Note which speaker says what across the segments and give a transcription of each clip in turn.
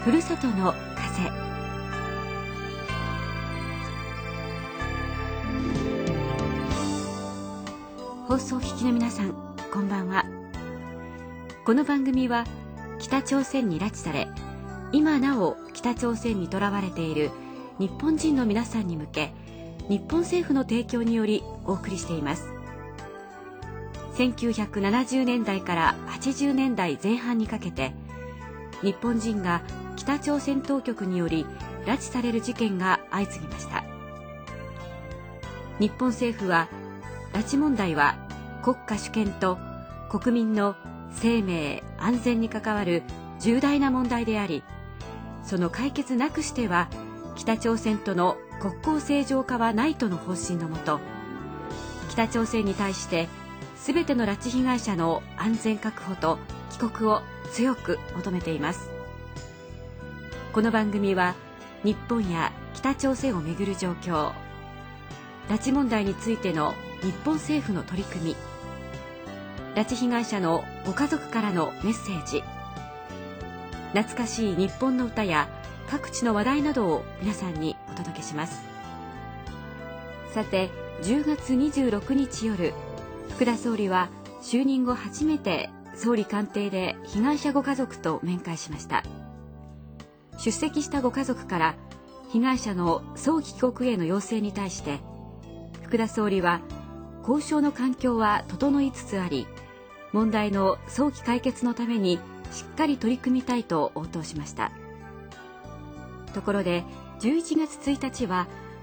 Speaker 1: ふるさとの風。放送を聞きの皆さん、こんばんは。この番組は北朝鮮に拉致され、今なお北朝鮮にとらわれている日本人の皆さんに向け、日本政府の提供によりお送りしています。1970年代から80年代前半にかけて、日本人が北朝鮮当局により拉致される事件が相次ぎました。日本政府は、拉致問題は国家主権と国民の生命安全に関わる重大な問題であり、その解決なくしては北朝鮮との国交正常化はないとの方針のもと、北朝鮮に対してすべての拉致被害者の安全確保と帰国を強く求めています。この番組は日本や北朝鮮をめぐる状況、拉致問題についての日本政府の取り組み、拉致被害者のご家族からのメッセージ、懐かしい日本の歌や各地の話題などを皆さんにお届けします。さて、10月26日夜、福田総理は就任後初めて総理官邸で被害者ご家族と面会しました。出席したご家族から被害者の早期帰国への要請に対して、福田総理は、交渉の環境は整いつつあり、問題の早期解決のためにしっかり取り組みたいと応答しました。ところで、11月1日は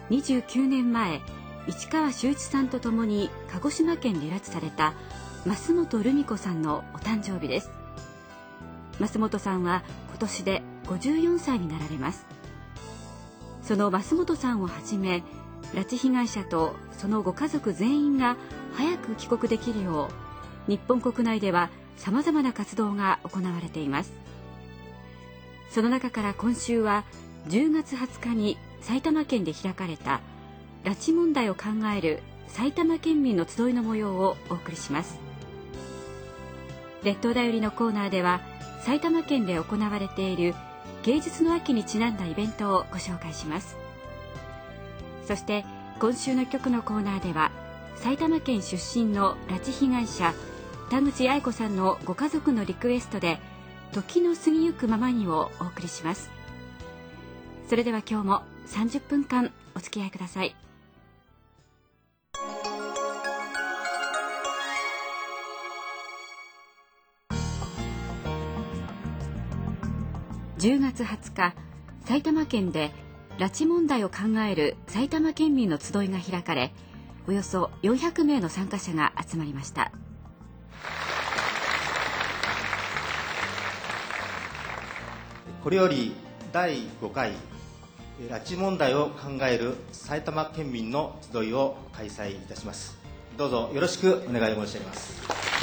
Speaker 1: 29年前、市川修一さんと共に鹿児島県で拉致された増本留美子さんのお誕生日です。増本さんは今年で54歳になられます。その増本さんをはじめ、拉致被害者とそのご家族全員が早く帰国できるよう、日本国内では様々な活動が行われています。その中から今週は10月20日に埼玉県で開かれた拉致問題を考える埼玉県民の集いの模様をお送りします。列島だよりのコーナーでは、埼玉県で行われている芸術の秋にちなんだイベントをご紹介します。そして今週の曲のコーナーでは、埼玉県出身の拉致被害者田口八重子さんのご家族のリクエストで、時の過ぎゆくままにをお送りします。それでは今日も30分間お付き合いください。10月20日、埼玉県で拉致問題を考える埼玉県民の集いが開かれ、およそ400名の参加者が集まりました。
Speaker 2: これより第5回拉致問題を考える埼玉県民の集いを開催いたします。どうぞよろしくお願い申し上げます。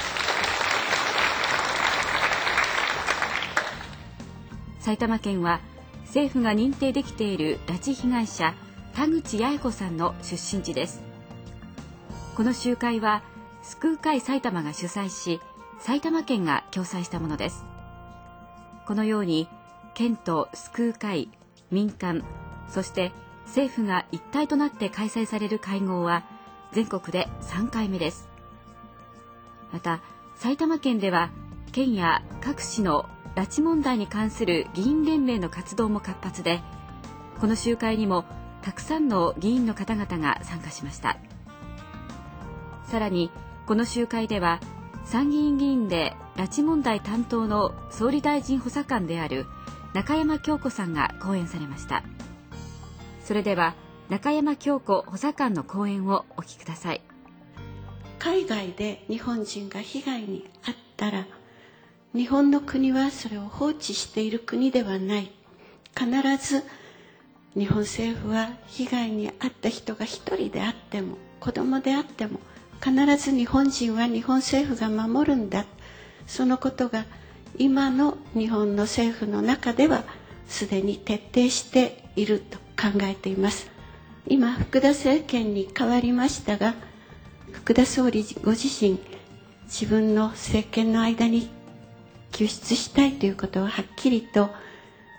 Speaker 1: 埼玉県は政府が認定できている拉致被害者田口八重子さんの出身地です。この集会は救う会埼玉が主催し、埼玉県が共催したものです。このように県と救う会、民間、そして政府が一体となって開催される会合は全国で3回目です。また埼玉県では県や各市の拉致問題に関する議員連盟の活動も活発で、この集会にもたくさんの議員の方々が参加しました。さらにこの集会では、参議院議員で拉致問題担当の総理大臣補佐官である中山京子さんが講演されました。それでは中山京子補佐官の講演をお聞きください。
Speaker 3: 海外で日本人が被害に遭ったら、日本の国はそれを放置している国ではない。必ず日本政府は被害に遭った人が一人であっても子供であっても、必ず日本人は日本政府が守るんだ。そのことが今の日本の政府の中ではすでに徹底していると考えています。今福田政権に変わりましたが、福田総理ご自身、自分の政権の間に救出したいということをはっきりと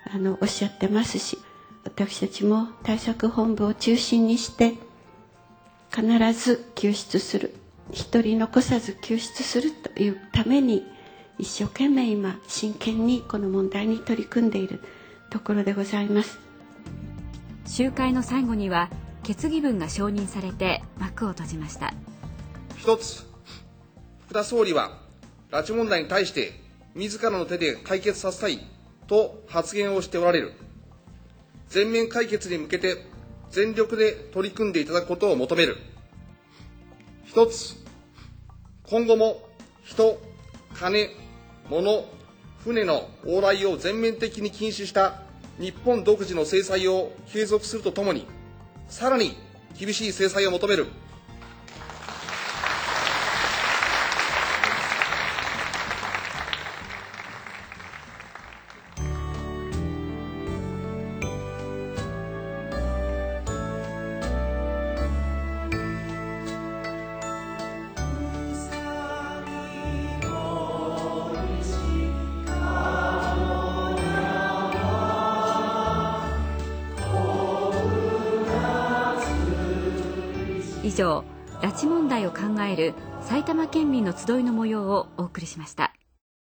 Speaker 3: おっしゃってますし、私たちも対策本部を中心にして必ず救出する、一人残さず救出するというために一生懸命今真剣にこの問題に取り組んでいるところでございます。
Speaker 1: 集会の最後には決議文が承認されて幕を閉じました。
Speaker 4: 一つ、福田総理は拉致問題に対して自らの手で解決させたいと発言をしておられる。全面解決に向けて全力で取り組んでいただくことを求める。一つ、今後も人、金、物、船の往来を全面的に禁止した日本独自の制裁を継続するとともに、さらに厳しい制裁を求める。
Speaker 1: 以上、拉致問題を考える埼玉県民の集いの模様をお送りしました。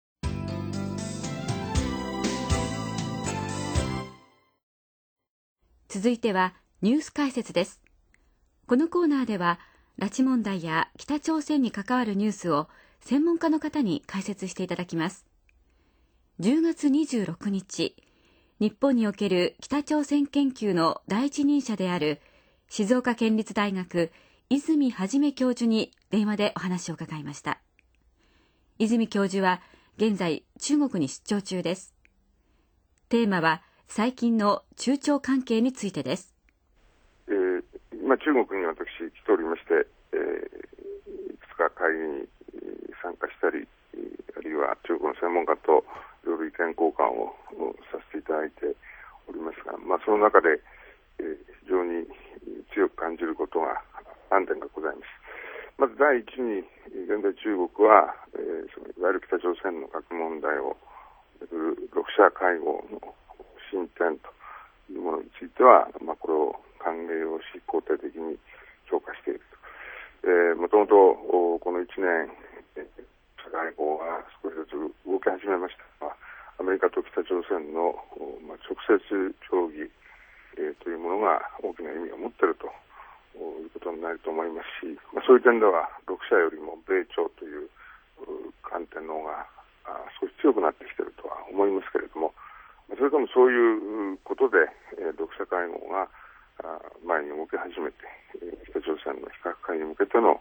Speaker 1: 続いてはニュース解説です。このコーナーでは拉致問題や北朝鮮に関わるニュースを専門家の方に解説していただきます。10月26日、日本における北朝鮮研究の第一人者である静岡県立大学泉元教授に電話でお話を伺いました。泉教授は現在中国に出張中です。テーマは最近の中朝関係についてです。
Speaker 5: 今中国に私来ておりまして、いくつか会議に参加したり、あるいは中国の専門家といろいろ意見交換をさせていただいておりますが、その中で、非常に強く感じることが何点かございます。まず第一に、現在中国は、いわゆる北朝鮮の核問題をめぐる6者会合の進展というものについては、これを歓迎をし、肯定的に評価していると。もともとこの1年、会合が少しずつ動き始めましたが、アメリカと北朝鮮の、直接協議、というものが大きな意味を持っているということになると思いますし、そういう点では6者よりも米朝という観点の方が少し強くなってきているとは思いますけれども、それともそういうことで6者会合が前に動き始めて、北朝鮮の非核化に向けての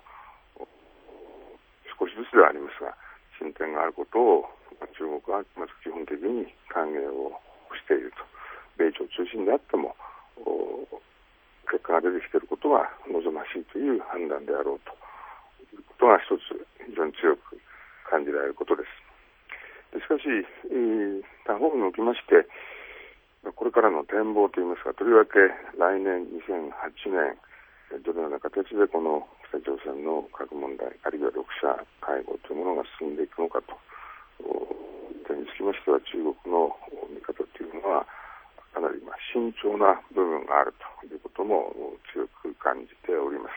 Speaker 5: 少しずつではありますが進展があることを中国はまず基本的に歓迎をしていると。米朝中心であっても結果が出てきていることは望ましいという判断であろうということが一つ非常に強く感じられることです。しかし他方におきましてこれからの展望といいますか、とりわけ来年2008年どのような形でこの北朝鮮の核問題あるいは6者会合というものが進んでいくのかという点につきましては、中国の見方というのはかなり慎重な部分があるということも強く感じております。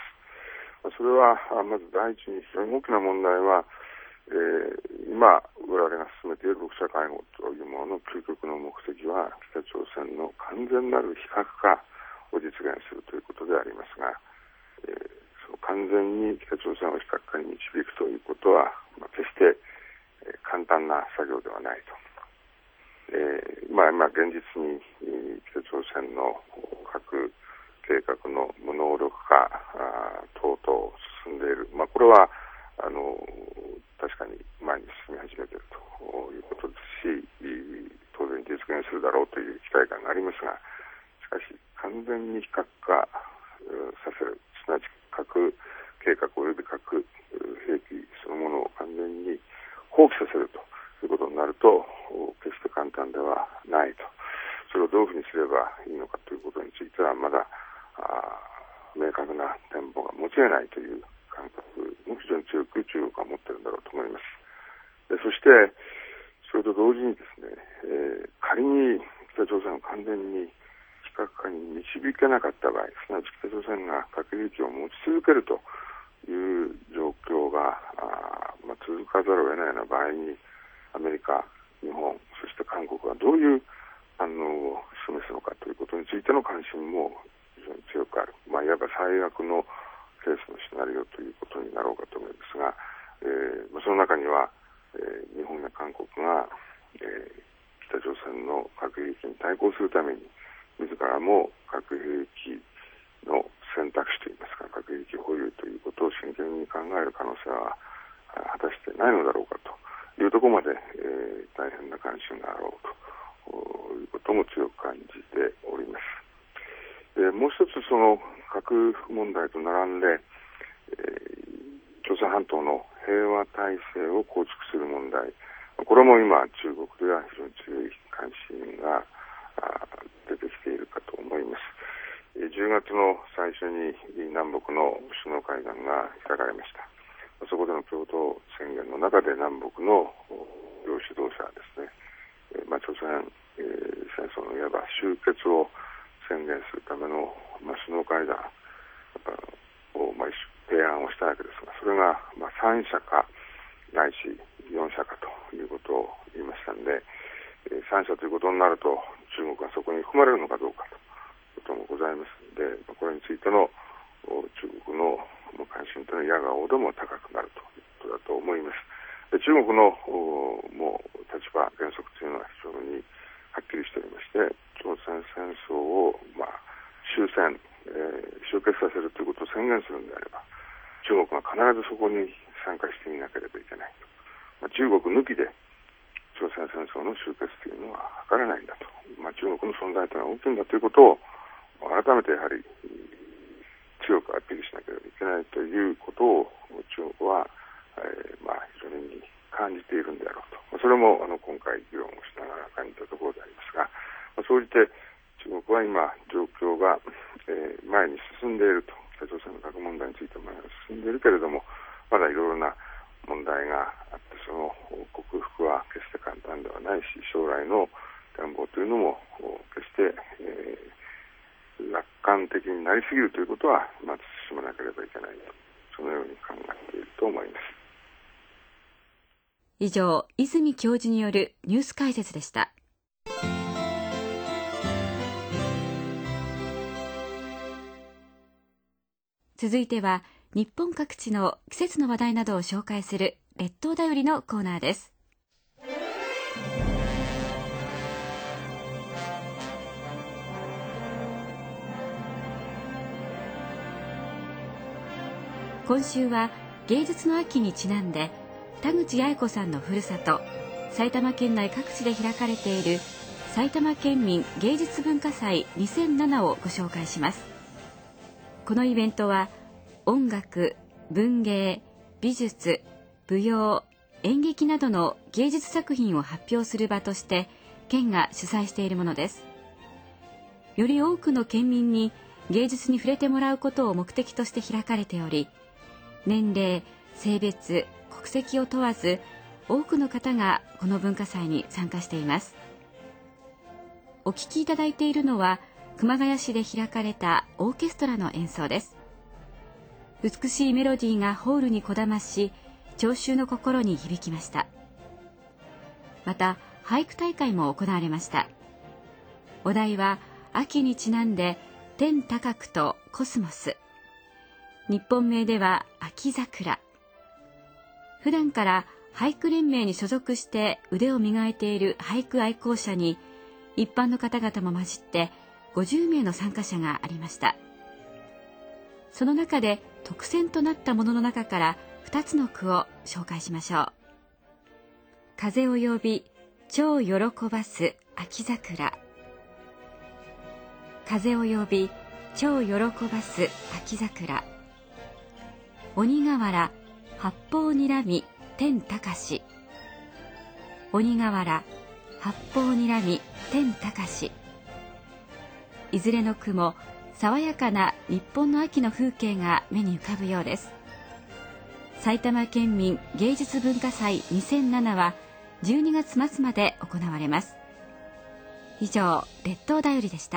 Speaker 5: それはまず第一に非常に大きな問題は、今我々が進めている6者会合というものの究極の目的は北朝鮮の完全なる非核化を実現するということでありますが、その完全に北朝鮮を非核化に導くということは、決して簡単な作業ではないと。今現実に北朝鮮の核計画の無能力化等々進んでいる、これは確かに前に進み始めているということですし、当然実現するだろうという期待感がありますが、しかし完全に非核化させる、すなわち核計画および核兵器そのものを完全に放棄させるということになると決して簡単ではないと。それをどういうふうにすればいいのかということについてはまだ明確な展望が持ち得ないという感覚も非常に強く中国は持っているんだろうと思います。そしてそれと同時にですね、仮に北朝鮮を完全に非核化に導けなかった場合、すなわち北朝鮮が核兵器を持ち続けるという状況が続かざるを得ないような場合に、アメリカ、日本、そして韓国がどういう反応を示すのかということについての関心も非常に強くある、いわば最悪のケースのシナリオということになろうかと思いますが、その中には、日本や韓国が、北朝鮮の核兵器に対抗するために自らも核兵器の選択肢といいますか、核兵器保有ということを真剣に考える可能性は果たしてないのだろうかというところまで、大変な関心があろうということも強く感じております。もう一つ、その核問題と並んで、朝鮮半島の平和体制を構築する問題、これも今中国では非常に強い関心が出てきているかと思います。10月の最初に南北の首脳会談が開かれました。そこでの共同宣言の中で南北の両指導者はですね、朝鮮戦争のいわば終結を宣言するための首脳会談を提案をしたわけですが、それが3者かないし4者かということを言いましたので、3者ということになると中国がそこに含まれるのかどうかということもございますので、これについての中国の関心というのは野顔でも高くなるということだと思います。中国のもう立場原則というのは非常にはっきりしておりまして、朝鮮戦争を終結させるということを宣言するのであれば、中国が必ずそこに参加していなければいけないと。中国抜きで朝鮮戦争の終結というのは図れないんだと。中国の存在というのは大きいんだということを改めてやはり強くアピールしなければいけないということを中国は、非常に感じているんであろうと。それも今回議論をしながら感じたところでありますが、総じて中国は今状況が、前に進んでいると。北朝鮮の核問題について前に進んでいるけれども、まだいろいろな問題があって、その克服は決して簡単ではないし、将来の展望というのも決して、楽観的になりすぎるということは慎まなければいけないと、そのように考えていると思います。
Speaker 1: 以上、泉教授によるニュース解説でした。続いては日本各地の季節の話題などを紹介する列島だよりのコーナーです。今週は芸術の秋にちなんで、田口八重子さんのふるさと埼玉県内各地で開かれている埼玉県民芸術文化祭2007をご紹介します。このイベントは音楽、文芸、美術、舞踊、演劇などの芸術作品を発表する場として県が主催しているものです。より多くの県民に芸術に触れてもらうことを目的として開かれており、年齢、性別、国籍を問わず多くの方がこの文化祭に参加しています。お聴きいただいているのは熊谷市で開かれたオーケストラの演奏です。美しいメロディーがホールにこだまし、聴衆の心に響きました。また俳句大会も行われました。お題は秋にちなんで天高くとコスモス、日本名では秋桜。普段から俳句連盟に所属して腕を磨いている俳句愛好者に一般の方々も混じって50名の参加者がありました。その中で特選となったものの中から2つの句を紹介しましょう。風を呼び蝶喜ばす秋桜。風を呼び蝶喜ばす秋桜。鬼瓦八方睨み天高し。鬼瓦八方睨み天高し。いずれの句も爽やかな日本の秋の風景が目に浮かぶようです。埼玉県民芸術文化祭2007は12月末まで行われます。 以上、列島だよりでした。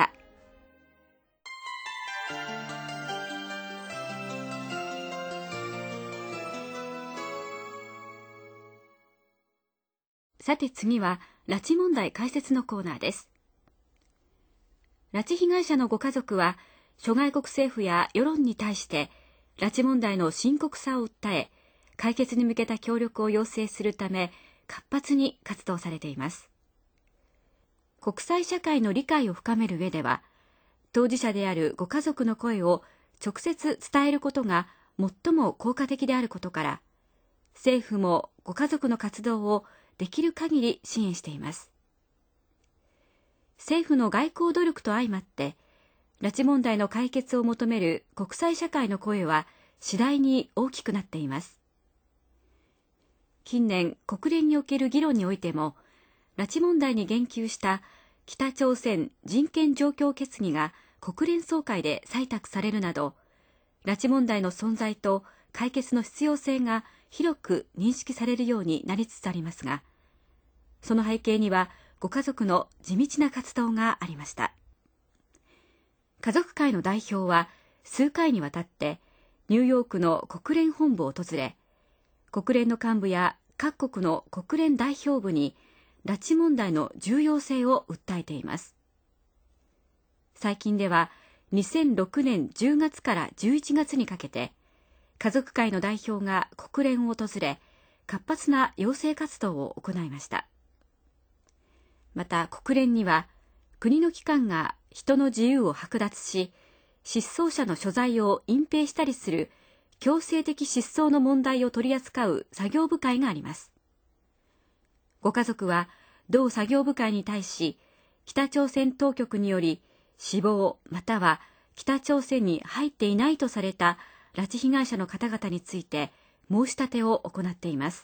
Speaker 1: さて次は、拉致問題解説のコーナーです。拉致被害者のご家族は、諸外国政府や世論に対して、拉致問題の深刻さを訴え、解決に向けた協力を要請するため、活発に活動されています。国際社会の理解を深める上では、当事者であるご家族の声を直接伝えることが最も効果的であることから、政府もご家族の活動をできる限り支援しています。政府の外交努力と相まって、拉致問題の解決を求める国際社会の声は次第に大きくなっています。近年、国連における議論においても、拉致問題に言及した北朝鮮人権状況決議が国連総会で採択されるなど、拉致問題の存在と解決の必要性が広く認識されるようになりつつありますが、その背景にはご家族の地道な活動がありました。家族会の代表は数回にわたってニューヨークの国連本部を訪れ、国連の幹部や各国の国連代表部に拉致問題の重要性を訴えています。最近では2006年10月から11月にかけて、家族会の代表が国連を訪れ、活発な要請活動を行いました。また国連には、国の機関が人の自由を剥奪し、失踪者の所在を隠蔽したりする強制的失踪の問題を取り扱う作業部会があります。ご家族は同作業部会に対し、北朝鮮当局により死亡または北朝鮮に入っていないとされた拉致被害者の方々について申し立てを行っています。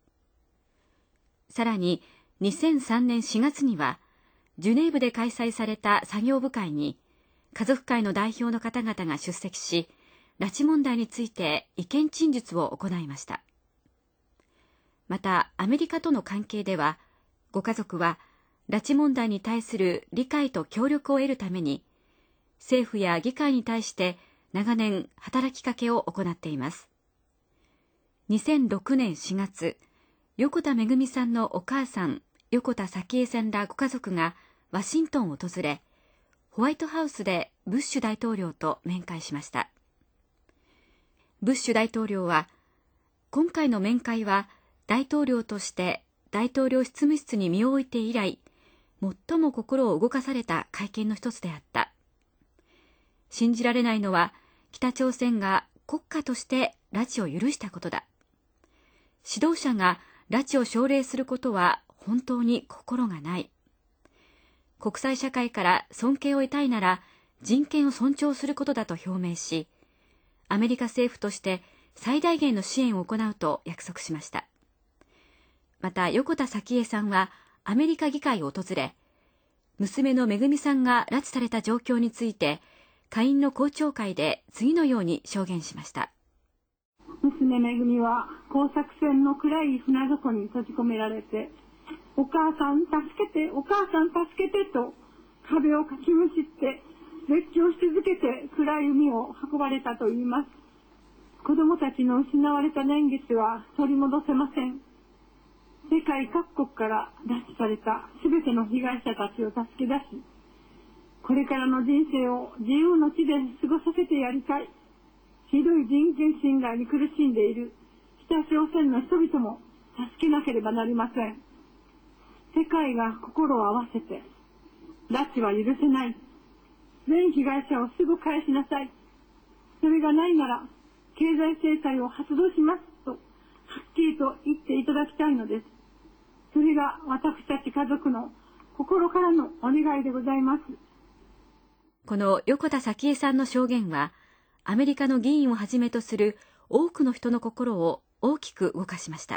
Speaker 1: さらに2003年4月には、ジュネーブで開催された作業部会に家族会の代表の方々が出席し、拉致問題について意見陳述を行いました。またアメリカとの関係では、ご家族は拉致問題に対する理解と協力を得るために、政府や議会に対して長年働きかけを行っています。2006年4月、横田めぐみさんのお母さん、横田早紀江さんらご家族がワシントンを訪れ、ホワイトハウスでブッシュ大統領と面会しました。ブッシュ大統領は、今回の面会は大統領として大統領執務室に身を置いて以来、最も心を動かされた会見の一つであった。信じられないのは、北朝鮮が国家として拉致を許したことだ。指導者が拉致を奨励することは本当に心がない。国際社会から尊敬を得たいなら人権を尊重することだと表明し、アメリカ政府として最大限の支援を行うと約束しました。また横田早紀江さんはアメリカ議会を訪れ、娘のめぐみさんが拉致された状況について下院の公聴会で次のように証言しました。
Speaker 6: 娘めぐみは工作船の暗い船底に閉じ込められて、お母さん助けて、お母さん助けてと壁をかきむしって絶叫し続けて暗い海を運ばれたといいます。子供たちの失われた年月は取り戻せません。世界各国から拉致されたすべての被害者たちを助け出し、これからの人生を自由の地で過ごさせてやりたい。ひどい人権侵害に苦しんでいる北朝鮮の人々も助けなければなりません。世界が心を合わせて、拉致は許せない。全被害者をすぐ返しなさい。それがないなら、経済制裁を発動しますと、はっきりと言っていただきたいのです。それが私たち家族の心からのお願いでございます。
Speaker 1: この横田早紀江さんの証言は、アメリカの議員をはじめとする多くの人の心を大きく動かしました。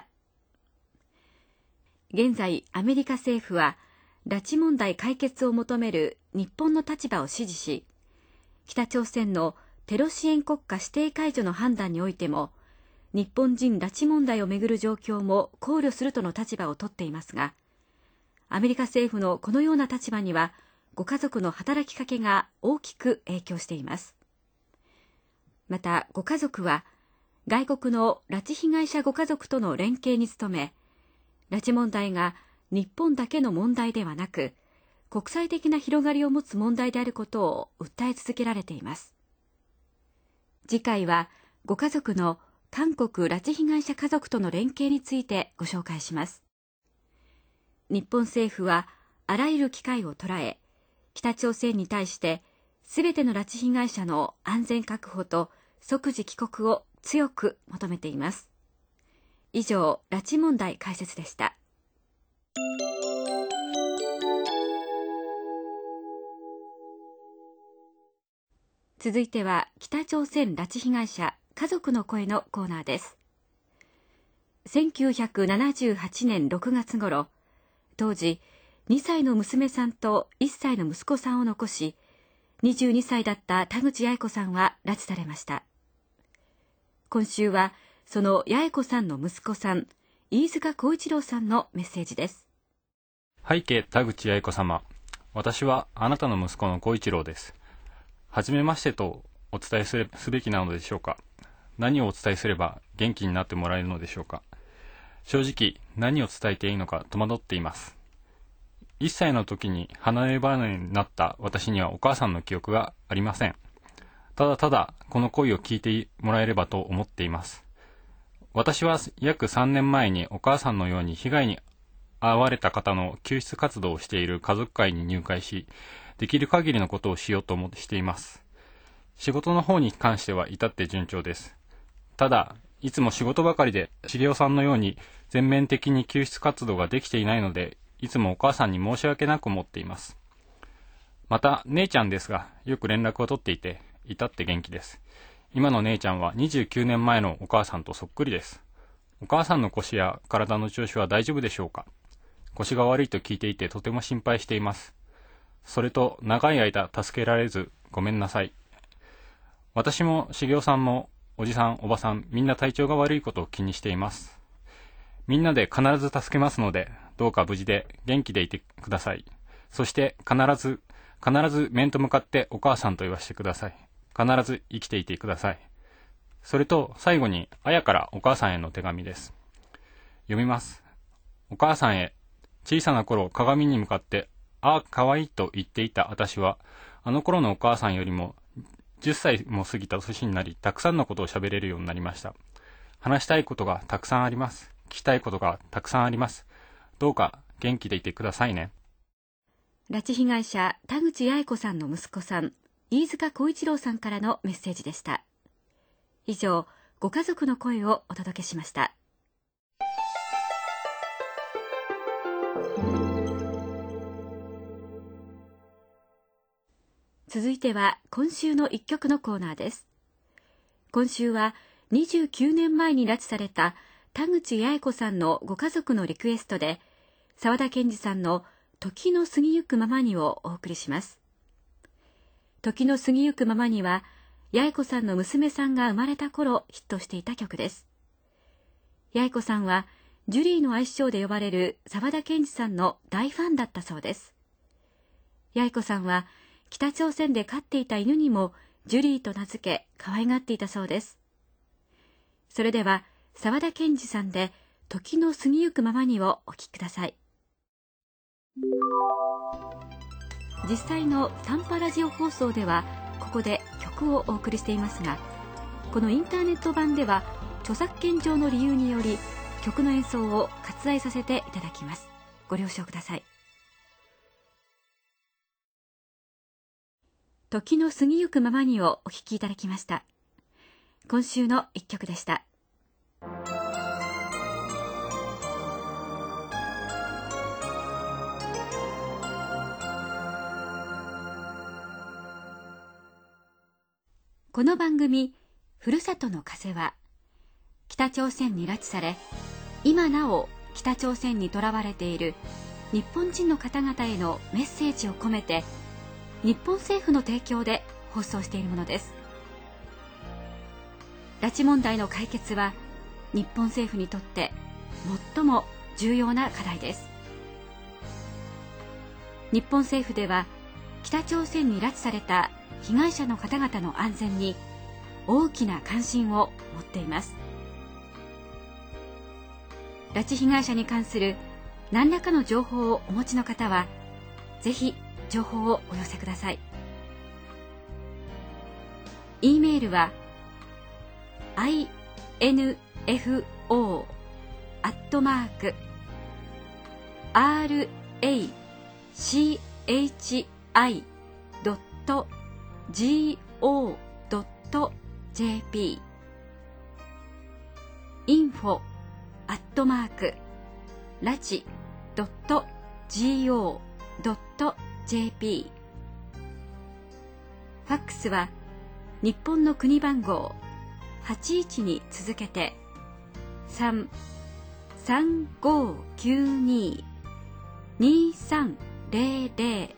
Speaker 1: 現在、アメリカ政府は、拉致問題解決を求める日本の立場を支持し、北朝鮮のテロ支援国家指定解除の判断においても、日本人拉致問題をめぐる状況も考慮するとの立場を取っていますが、 アメリカ政府のこのような立場には、ご家族の働きかけが大きく影響しています。また、ご家族は、外国の拉致被害者ご家族との連携に努め、拉致問題が日本だけの問題ではなく、国際的な広がりを持つ問題であることを訴え続けられています。次回は、ご家族の韓国拉致被害者家族との連携についてご紹介します。日本政府は、あらゆる機会を捉え、北朝鮮に対して、すべての拉致被害者の安全確保と即時帰国を強く求めています。以上、拉致問題解説でした。続いては、北朝鮮拉致被害者家族の声のコーナーです。1978年6月頃、当時2歳の娘さんと1歳の息子さんを残し、22歳だった田口八重子さんは拉致されました。今週は、その八重子さんの息子さん、飯塚耕一郎さんのメッセージです。
Speaker 7: 拝啓田口八重子様、私はあなたの息子の耕一郎です。はじめましてとお伝えすべきなのでしょうか。何をお伝えすれば元気になってもらえるのでしょうか。正直何を伝えていいのか戸惑っています。1歳の時に離れ離れになった私にはお母さんの記憶がありません。ただただこの声を聞いてもらえればと思っています。私は約3年前にお母さんのように被害に遭われた方の救出活動をしている家族会に入会し、できる限りのことをしようとしています。仕事の方に関しては至って順調です。ただ、いつも仕事ばかりで茂雄さんのように全面的に救出活動ができていないので、いつもお母さんに申し訳なく思っています。また、姉ちゃんですが、よく連絡を取っていて、至って元気です。今の姉ちゃんは29年前のお母さんとそっくりです。お母さんの腰や体の調子は大丈夫でしょうか。腰が悪いと聞いていてとても心配しています。それと、長い間助けられずごめんなさい。私も茂雄さんもおじさんおばさんみんな体調が悪いことを気にしています。みんなで必ず助けますので、どうか無事で元気でいてください。そして必ず面と向かってお母さんと言わせてください。必ず生きていてください。それと最後にあやからお母さんへの手紙です。読みます。お母さんへ、小さな頃鏡に向かってああかわいいと言っていた私は、あの頃のお母さんよりも10歳も過ぎた年になり、たくさんのことを喋れるようになりました。話したいことがたくさんあります。聞きたいことがたくさんあります。どうか元気でいてくださいね。
Speaker 1: 拉致被害者田口八重子さんの息子さん、飯塚耕一郎さんからのメッセージでした。以上、ご家族の声をお届けしました。続いては今週の一曲のコーナーです。今週は29年前に拉致された田口八重子さんのご家族のリクエストで、沢田研二さんの時の過ぎゆくままにをお送りします。時の過ぎゆくままには、八重子さんの娘さんが生まれた頃ヒットしていた曲です。八重子さんはジュリーの愛称で呼ばれる沢田研二さんの大ファンだったそうです。八重子さんは北朝鮮で飼っていた犬にもジュリーと名付け可愛がっていたそうです。それでは沢田研二さんで時の過ぎゆくままにをお聴きください。実際の短波ラジオ放送ではここで曲をお送りしていますが、このインターネット版では著作権上の理由により曲の演奏を割愛させていただきます。ご了承ください。時の過ぎゆくままにをお聴きいただきました。今週の一曲でした。この番組ふるさとの風は、北朝鮮に拉致され今なお北朝鮮にとらわれている日本人の方々へのメッセージを込めて日本政府の提供で放送しているものです。拉致問題の解決は日本政府にとって最も重要な課題です。 日本政府では北朝鮮に拉致された被害者の方々の安全に大きな関心を持っています。拉致被害者に関する何らかの情報をお持ちの方は、ぜひ情報をお寄せください。E メールは info@rachi.go.jp info@rachi.go.jp ファックスは日本の国番号81に続けて 3-3592-2300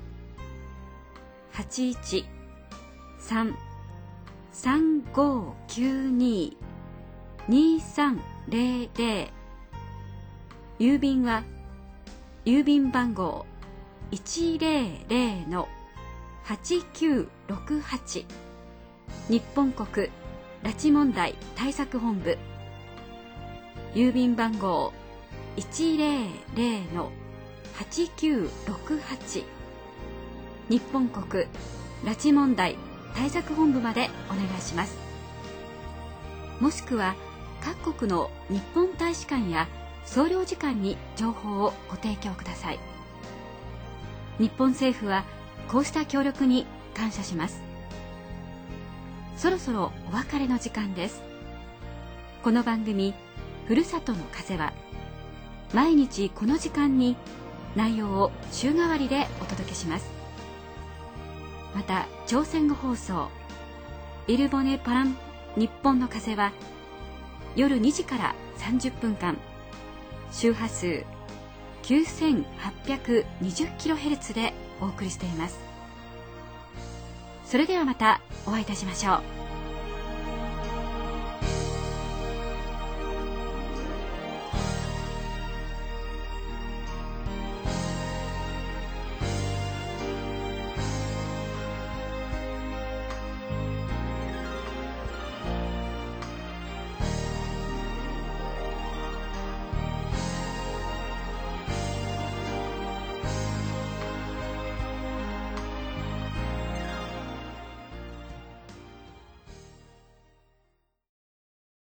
Speaker 1: 81-3-3592-2300郵便は郵便番号 100-8968 日本国拉致問題対策本部、郵便番号 100-8968 日本国拉致問題対策本部までお願いします。もしくは各国の日本大使館や総領事館に情報をご提供ください。日本政府はこうした協力に感謝します。そろそろお別れの時間です。この番組ふるさとの風は毎日この時間に内容を週替わりでお届けします。また朝鮮語放送イルボネパラン日本の風は夜2時から30分間周波数 9820kHz でお送りしています。それではまたお会いいたしましょう。